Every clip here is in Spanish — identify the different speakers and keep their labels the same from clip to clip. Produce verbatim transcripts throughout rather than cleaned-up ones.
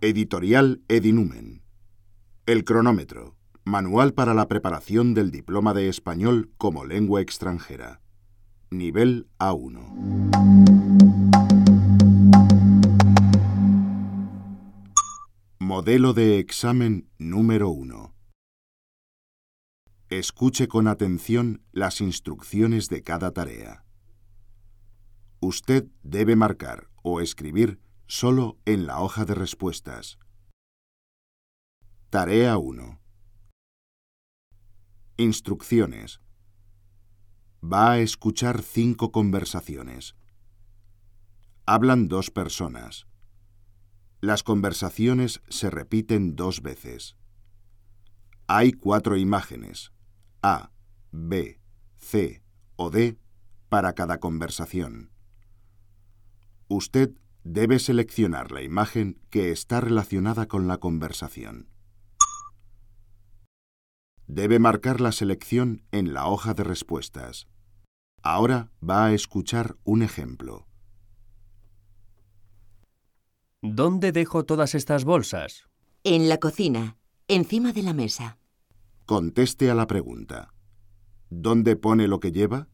Speaker 1: Editorial Edinumen. El cronómetro. Manual para la preparación del diploma de español como lengua extranjera. Nivel A uno. Modelo de examen número uno. Escuche con atención las instrucciones de cada tarea. Usted debe marcar o escribir solo en la hoja de respuestas. Tarea uno. Instrucciones. Va a escuchar cinco conversaciones. Hablan dos personas. Las conversaciones se repiten dos veces. Hay cuatro imágenes, A, B, C o D, para cada conversación. Usted debe seleccionar la imagen que está relacionada con la conversación. Debe marcar la selección en la hoja de respuestas. Ahora va a escuchar un ejemplo.
Speaker 2: ¿Dónde dejo todas estas bolsas?
Speaker 3: En la cocina, encima de la mesa.
Speaker 1: Conteste a la pregunta. ¿Dónde pone lo que lleva?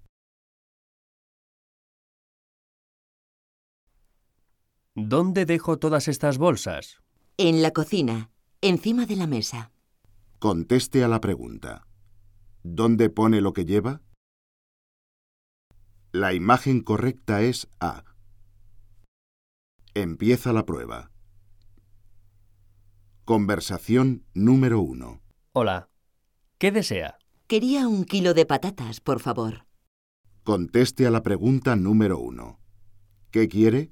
Speaker 2: ¿Dónde dejo todas estas bolsas?
Speaker 3: En la cocina, encima de la mesa.
Speaker 1: Conteste a la pregunta. ¿Dónde pone lo que lleva? La imagen correcta es A. Empieza la prueba. Conversación número uno.
Speaker 2: Hola. ¿Qué desea?
Speaker 3: Quería un kilo de patatas, por favor.
Speaker 1: Conteste a la pregunta número uno. ¿Qué quiere?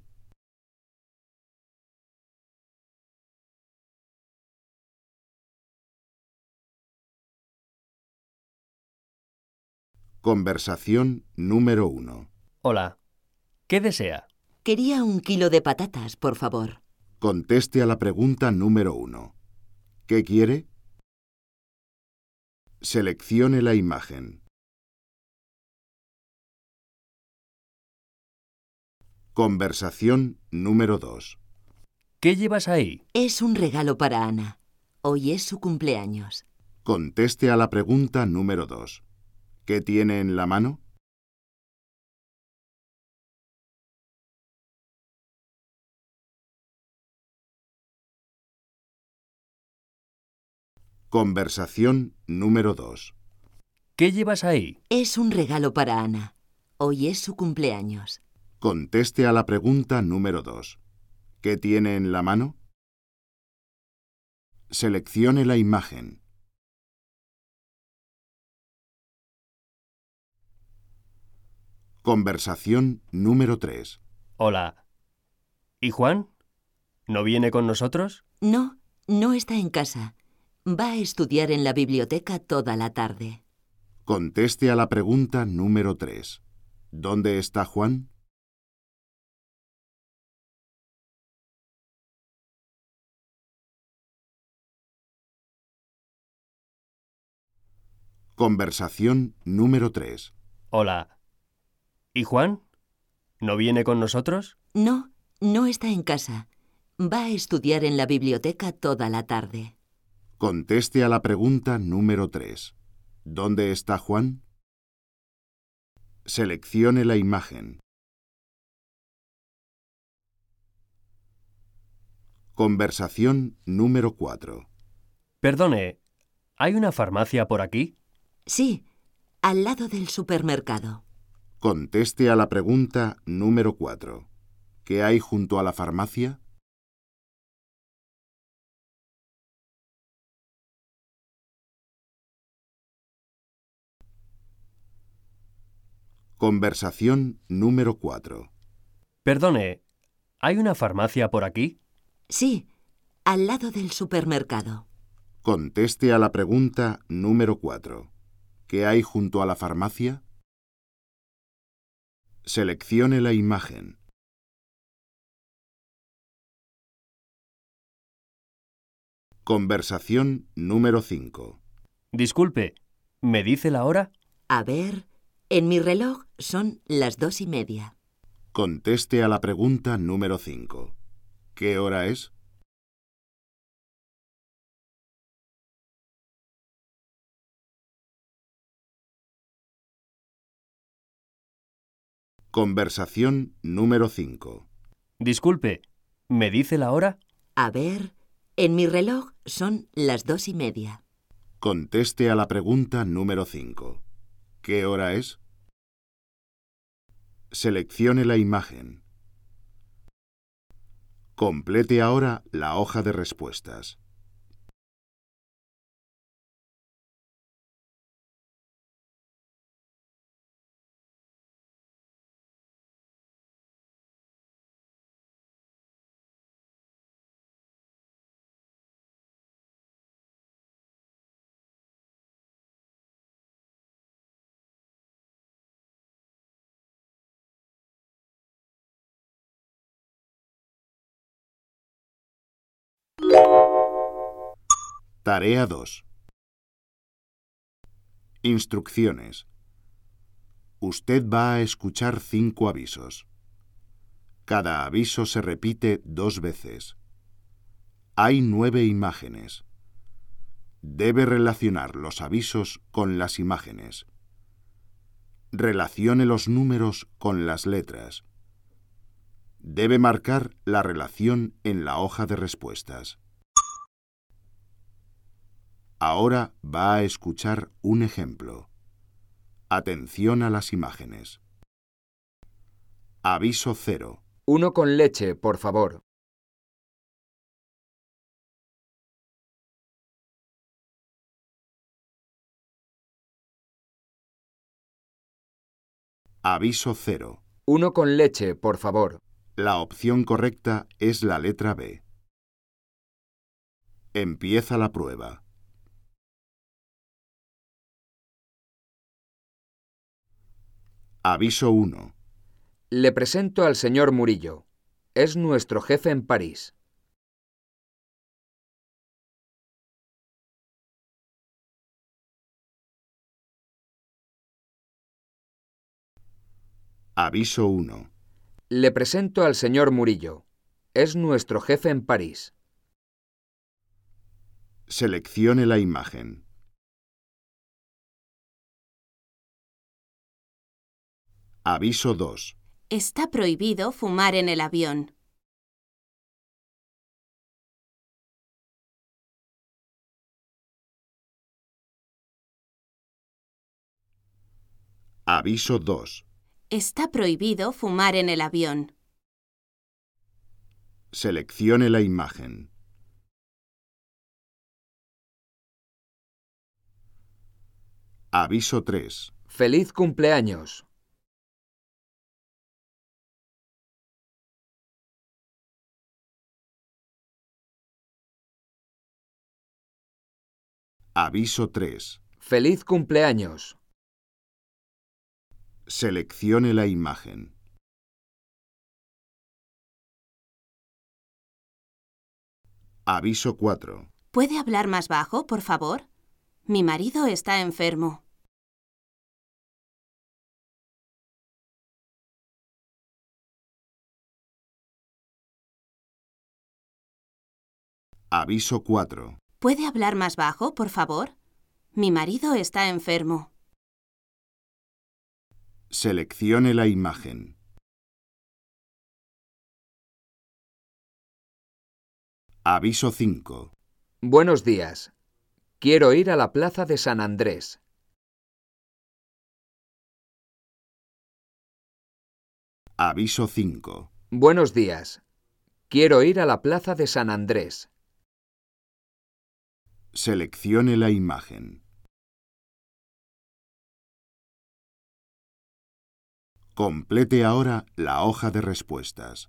Speaker 1: Conversación número uno.
Speaker 2: Hola. ¿Qué desea?
Speaker 3: Quería un kilo de patatas, por favor.
Speaker 1: Conteste a la pregunta número uno. ¿Qué quiere? Seleccione la imagen. Conversación número dos.
Speaker 2: ¿Qué llevas ahí?
Speaker 3: Es un regalo para Ana. Hoy es su cumpleaños.
Speaker 1: Conteste a la pregunta número dos. ¿Qué tiene en la mano? Conversación número dos.
Speaker 2: ¿Qué llevas ahí?
Speaker 3: Es un regalo para Ana. Hoy es su cumpleaños.
Speaker 1: Conteste a la pregunta número dos. ¿Qué tiene en la mano? Seleccione la imagen. Conversación número tres.
Speaker 2: Hola. ¿Y Juan? ¿No viene con nosotros?
Speaker 3: No, no está en casa. Va a estudiar en la biblioteca toda la tarde.
Speaker 1: Conteste a la pregunta número tres. ¿Dónde está Juan? Conversación número tres.
Speaker 2: Hola. ¿Y Juan? ¿No viene con nosotros?
Speaker 3: No, no está en casa. Va a estudiar en la biblioteca toda la tarde.
Speaker 1: Conteste a la pregunta número tres. ¿Dónde está Juan? Seleccione la imagen. Conversación número cuatro.
Speaker 2: Perdone, ¿hay una farmacia por aquí?
Speaker 3: Sí, al lado del supermercado.
Speaker 1: Conteste a la pregunta número cuatro. ¿Qué hay junto a la farmacia? Conversación número cuatro.
Speaker 2: Perdone, ¿hay una farmacia por aquí?
Speaker 3: Sí, al lado del supermercado.
Speaker 1: Conteste a la pregunta número cuatro. ¿Qué hay junto a la farmacia? Seleccione la imagen. Conversación número cinco.
Speaker 2: Disculpe, ¿me dice la hora?
Speaker 3: A ver, en mi reloj son las dos y media.
Speaker 1: Conteste a la pregunta número cinco. ¿Qué hora es? Conversación número cinco.
Speaker 2: Disculpe, ¿me dice la hora?
Speaker 3: A ver, en mi reloj son las dos y media.
Speaker 1: Conteste a la pregunta número cinco. ¿Qué hora es? Seleccione la imagen. Complete ahora la hoja de respuestas. Tarea dos. Instrucciones. Usted va a escuchar cinco avisos. Cada aviso se repite dos veces. Hay nueve imágenes. Debe relacionar los avisos con las imágenes. Relacione los números con las letras. Debe marcar la relación en la hoja de respuestas. Ahora va a escuchar un ejemplo. Atención a las imágenes. Aviso cero.
Speaker 4: Uno con leche, por favor.
Speaker 1: Aviso cero.
Speaker 4: Uno con leche, por favor.
Speaker 1: La opción correcta es la letra B. Empieza la prueba. Aviso uno.
Speaker 4: Le presento al señor Murillo. Es nuestro jefe en París.
Speaker 1: Aviso uno.
Speaker 4: Le presento al señor Murillo. Es nuestro jefe en París.
Speaker 1: Seleccione la imagen. Aviso dos.
Speaker 5: Está prohibido fumar en el avión.
Speaker 1: Aviso dos.
Speaker 5: Está prohibido fumar en el avión.
Speaker 1: Seleccione la imagen. Aviso tres.
Speaker 4: ¡Feliz cumpleaños!
Speaker 1: Aviso tres.
Speaker 4: ¡Feliz cumpleaños!
Speaker 1: Seleccione la imagen. Aviso cuatro.
Speaker 5: ¿Puede hablar más bajo, por favor? Mi marido está enfermo.
Speaker 1: Aviso cuatro.
Speaker 5: ¿Puede hablar más bajo, por favor? Mi marido está enfermo.
Speaker 1: Seleccione la imagen. Aviso cinco.
Speaker 4: Buenos días. Quiero ir a la plaza de San Andrés.
Speaker 1: Aviso cinco.
Speaker 4: Buenos días. Quiero ir a la plaza de San Andrés.
Speaker 1: Seleccione la imagen. Complete ahora la hoja de respuestas.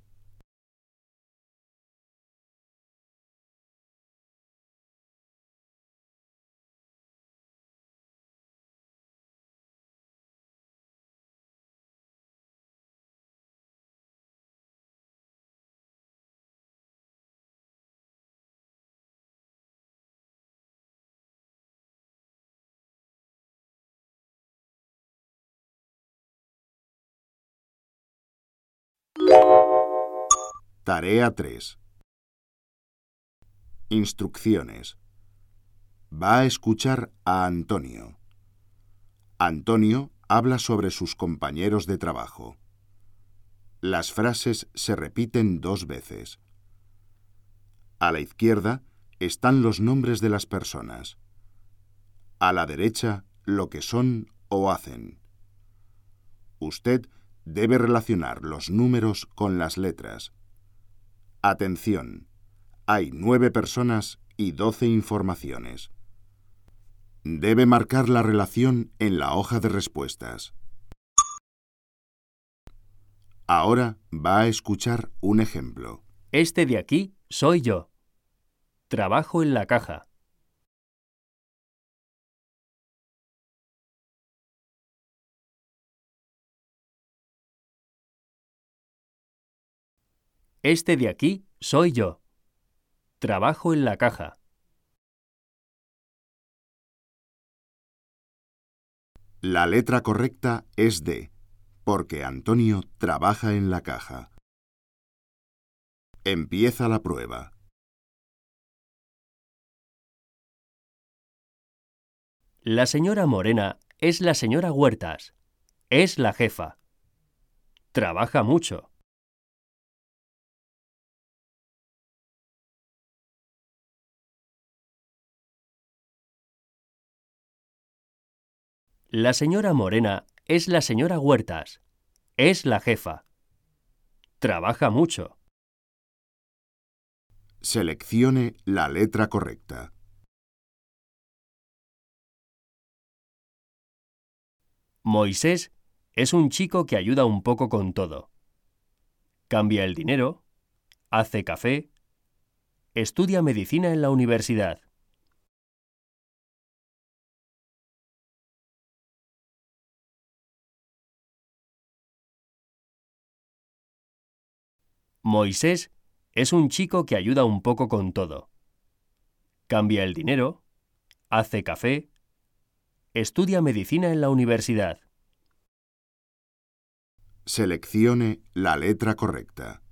Speaker 1: Tarea tres. Instrucciones. Va a escuchar a Antonio. Antonio habla sobre sus compañeros de trabajo. Las frases se repiten dos veces. A la izquierda están los nombres de las personas. A la derecha, lo que son o hacen. Usted debe relacionar los números con las letras. Atención, hay nueve personas y doce informaciones. Debe marcar la relación en la hoja de respuestas. Ahora va a escuchar un ejemplo.
Speaker 2: Este de aquí soy yo. Trabajo en la caja. Este de aquí soy yo. Trabajo en la caja.
Speaker 1: La letra correcta es D, porque Antonio trabaja en la caja. Empieza la prueba.
Speaker 2: La señora Morena es la señora Huertas. Es la jefa. Trabaja mucho. La señora Morena es la señora Huertas. Es la jefa. Trabaja mucho.
Speaker 1: Seleccione la letra correcta.
Speaker 2: Moisés es un chico que ayuda un poco con todo. Cambia el dinero, hace café, estudia medicina en la universidad. Moisés es un chico que ayuda un poco con todo. Cambia el dinero, hace café, estudia medicina en la universidad.
Speaker 1: Seleccione la letra correcta.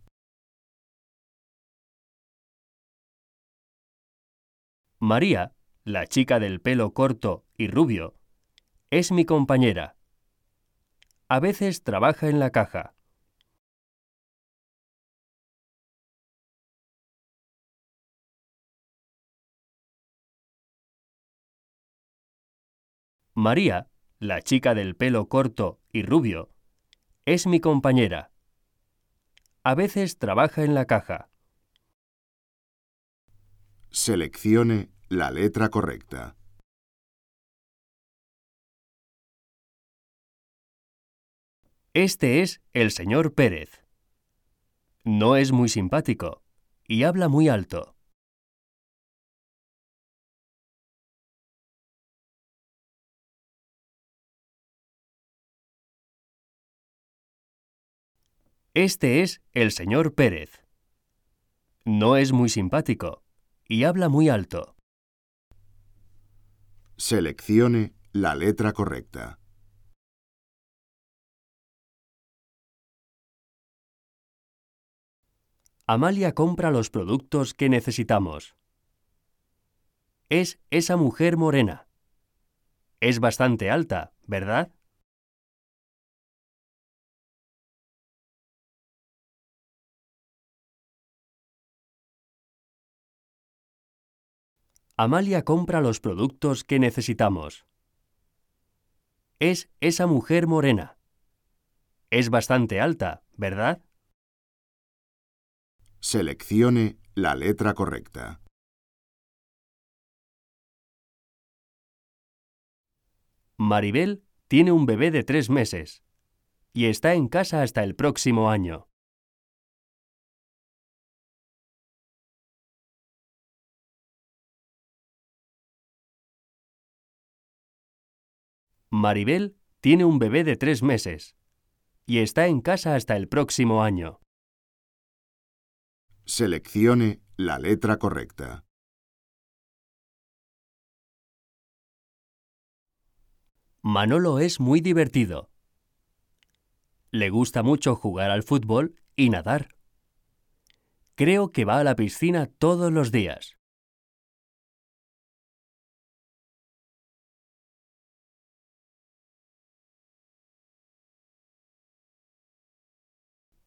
Speaker 2: María, la chica del pelo corto y rubio, es mi compañera. A veces trabaja en la caja. María, la chica del pelo corto y rubio, es mi compañera. A veces trabaja en la caja.
Speaker 1: Seleccione la letra correcta.
Speaker 2: Este es el señor Pérez. No es muy simpático y habla muy alto. Este es el señor Pérez. No es muy simpático y habla muy alto.
Speaker 1: Seleccione la letra correcta.
Speaker 2: Amalia compra los productos que necesitamos. Es esa mujer morena. Es bastante alta, ¿verdad? Amalia compra los productos que necesitamos. Es esa mujer morena. Es bastante alta, ¿verdad?
Speaker 1: Seleccione la letra correcta.
Speaker 2: Maribel tiene un bebé de tres meses y está en casa hasta el próximo año. Maribel tiene un bebé de tres meses y está en casa hasta el próximo año.
Speaker 1: Seleccione la letra correcta.
Speaker 2: Manolo es muy divertido. Le gusta mucho jugar al fútbol y nadar. Creo que va a la piscina todos los días.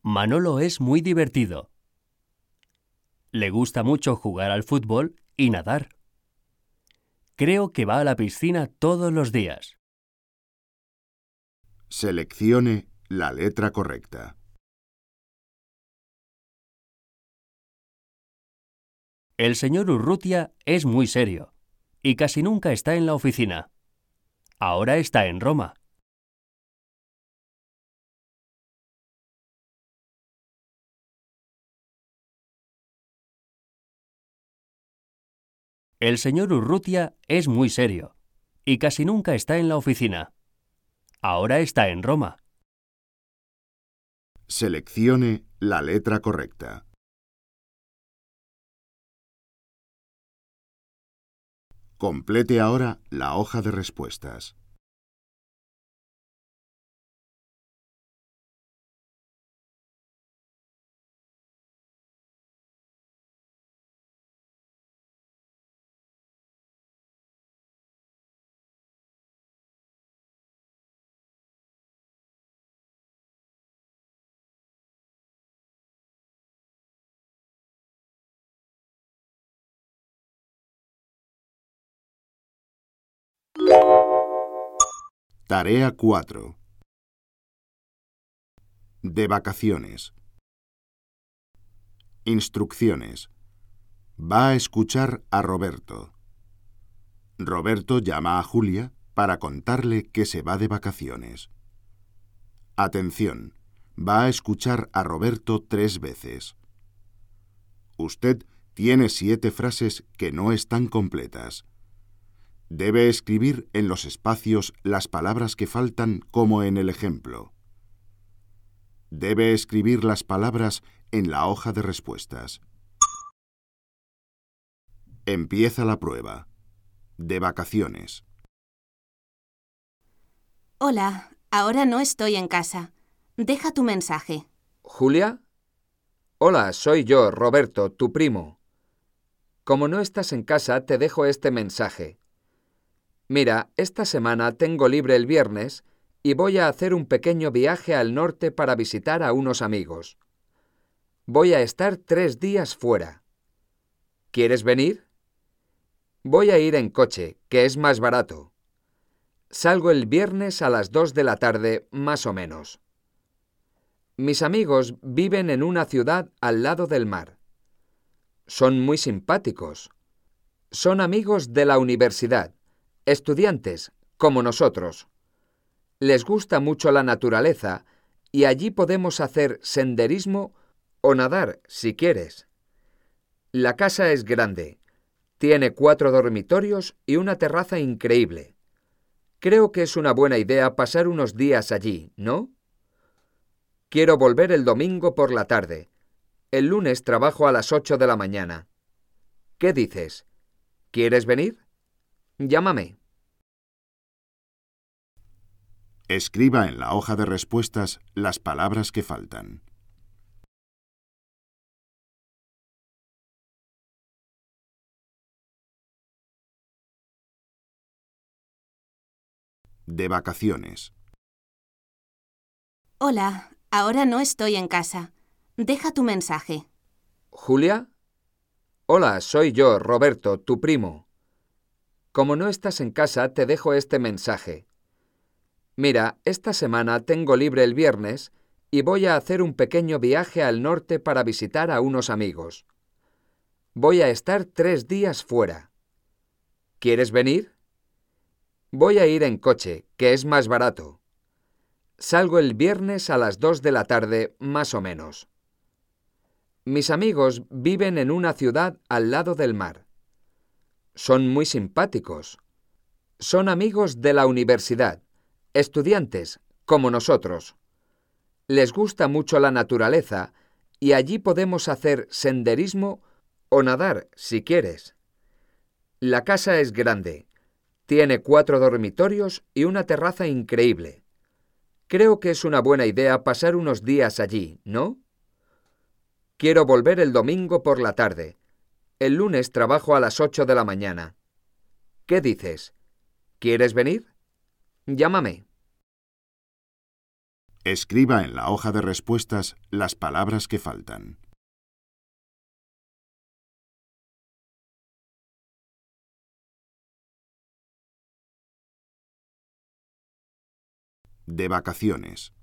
Speaker 2: Manolo es muy divertido. Le gusta mucho jugar al fútbol y nadar. Creo que va a la piscina todos los días.
Speaker 1: Seleccione la letra correcta.
Speaker 2: El señor Urrutia es muy serio y casi nunca está en la oficina. Ahora está en Roma. El señor Urrutia es muy serio y casi nunca está en la oficina. Ahora está en Roma.
Speaker 1: Seleccione la letra correcta. Complete ahora la hoja de respuestas. Tarea cuatro. De vacaciones. Instrucciones. Va a escuchar a Roberto. Roberto llama a Julia para contarle que se va de vacaciones. Atención, va a escuchar a Roberto tres veces. Usted tiene siete frases que no están completas. Debe escribir en los espacios las palabras que faltan como en el ejemplo. Debe escribir las palabras en la hoja de respuestas. Empieza la prueba. De vacaciones.
Speaker 5: Hola, ahora no estoy en casa. Deja tu mensaje.
Speaker 4: ¿Julia? Hola, soy yo, Roberto, tu primo. Como no estás en casa, te dejo este mensaje. Mira, esta semana tengo libre el viernes y voy a hacer un pequeño viaje al norte para visitar a unos amigos. Voy a estar tres días fuera. ¿Quieres venir? Voy a ir en coche, que es más barato. Salgo el viernes a las dos de la tarde, más o menos. Mis amigos viven en una ciudad al lado del mar. Son muy simpáticos. Son amigos de la universidad, estudiantes, como nosotros. Les gusta mucho la naturaleza y allí podemos hacer senderismo o nadar, si quieres. La casa es grande. Tiene cuatro dormitorios y una terraza increíble. Creo que es una buena idea pasar unos días allí, ¿no? Quiero volver el domingo por la tarde. El lunes trabajo a las ocho de la mañana. ¿Qué dices? ¿Quieres venir? Llámame.
Speaker 1: Escriba en la hoja de respuestas las palabras que faltan. De vacaciones.
Speaker 5: Hola, ahora no estoy en casa. Deja tu mensaje.
Speaker 4: ¿Julia? Hola, soy yo, Roberto, tu primo. Como no estás en casa, te dejo este mensaje. Mira, esta semana tengo libre el viernes y voy a hacer un pequeño viaje al norte para visitar a unos amigos. Voy a estar tres días fuera. ¿Quieres venir? Voy a ir en coche, que es más barato. Salgo el viernes a las dos de la tarde, más o menos. Mis amigos viven en una ciudad al lado del mar. Son muy simpáticos. Son amigos de la universidad, estudiantes, como nosotros. Les gusta mucho la naturaleza y allí podemos hacer senderismo o nadar, si quieres. La casa es grande. Tiene cuatro dormitorios y una terraza increíble. Creo que es una buena idea pasar unos días allí, ¿no? Quiero volver el domingo por la tarde. El lunes trabajo a las ocho de la mañana. ¿Qué dices? ¿Quieres venir? Llámame.
Speaker 1: Escriba en la hoja de respuestas las palabras que faltan. De vacaciones.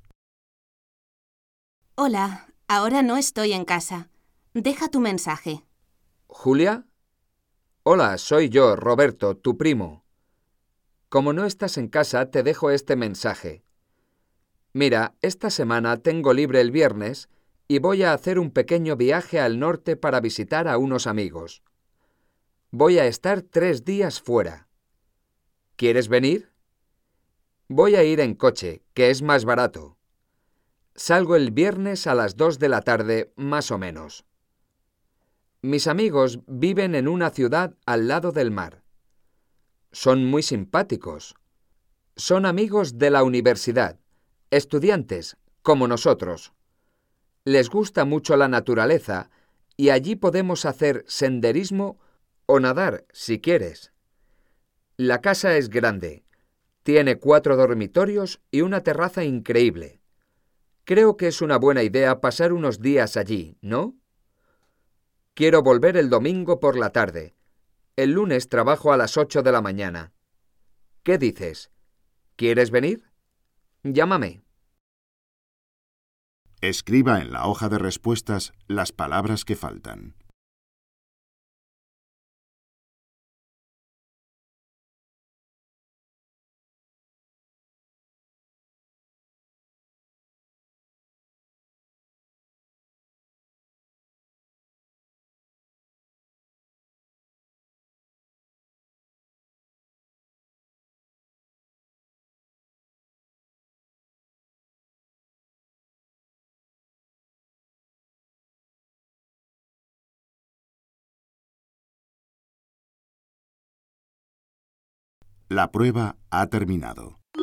Speaker 5: Hola, ahora no estoy en casa. Deja tu mensaje.
Speaker 4: ¿Julia? Hola, soy yo, Roberto, tu primo. Como no estás en casa, te dejo este mensaje. Mira, esta semana tengo libre el viernes y voy a hacer un pequeño viaje al norte para visitar a unos amigos. Voy a estar tres días fuera. ¿Quieres venir? Voy a ir en coche, que es más barato. Salgo el viernes a las dos de la tarde, más o menos. Mis amigos viven en una ciudad al lado del mar. Son muy simpáticos. Son amigos de la universidad, estudiantes, como nosotros. Les gusta mucho la naturaleza y allí podemos hacer senderismo o nadar, si quieres. La casa es grande. Tiene cuatro dormitorios y una terraza increíble. Creo que es una buena idea pasar unos días allí, ¿no? Quiero volver el domingo por la tarde. El lunes trabajo a las ocho de la mañana. ¿Qué dices? ¿Quieres venir? Llámame.
Speaker 1: Escriba en la hoja de respuestas las palabras que faltan. La prueba ha terminado.